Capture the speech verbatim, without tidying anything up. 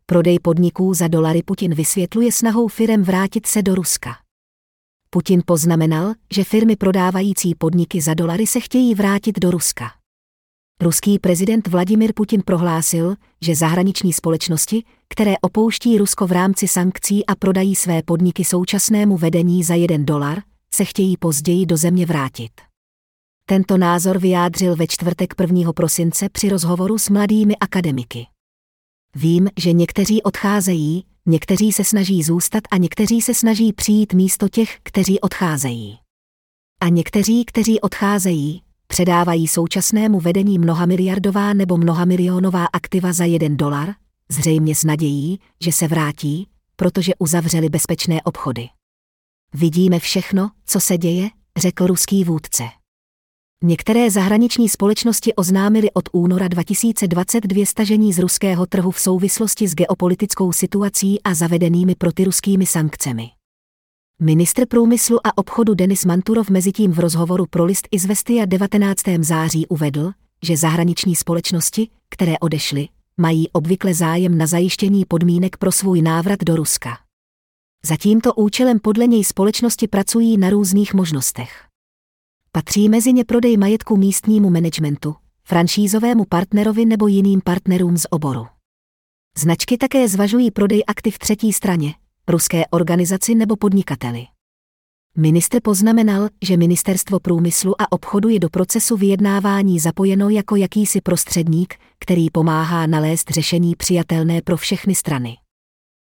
Prodej podniků za dolary Putin vysvětluje snahou firem vrátit se do Ruska. Putin poznamenal, že firmy prodávající podniky za dolary se chtějí vrátit do Ruska. Ruský prezident Vladimir Putin prohlásil, že zahraniční společnosti, které opouští Rusko v rámci sankcí a prodají své podniky současnému vedení za jeden dolar, se chtějí později do země vrátit. Tento názor vyjádřil ve čtvrtek prvního prosince při rozhovoru s mladými akademiky. Vím, že někteří odcházejí, někteří se snaží zůstat a někteří se snaží přijít místo těch, kteří odcházejí. A někteří, kteří odcházejí, předávají současnému vedení mnohamiliardová nebo mnohamilionová aktiva za jeden dolar, zřejmě s nadějí, že se vrátí, protože uzavřeli bezpečné obchody. Vidíme všechno, co se děje, řekl ruský vůdce. Některé zahraniční společnosti oznámily od února dva tisíce dvacet dva stažení z ruského trhu v souvislosti s geopolitickou situací a zavedenými protiruskými sankcemi. Ministr průmyslu a obchodu Denis Manturov mezitím v rozhovoru pro list Izvestia devatenáctého září uvedl, že zahraniční společnosti, které odešly, mají obvykle zájem na zajištění podmínek pro svůj návrat do Ruska. Za tímto účelem podle něj společnosti pracují na různých možnostech. Patří mezi ně prodej majetku místnímu managementu, franšízovému partnerovi nebo jiným partnerům z oboru. Značky také zvažují prodej aktiv třetí straně, ruské organizaci nebo podnikateli. Ministr poznamenal, že Ministerstvo průmyslu a obchodu je do procesu vyjednávání zapojeno jako jakýsi prostředník, který pomáhá nalézt řešení přijatelné pro všechny strany.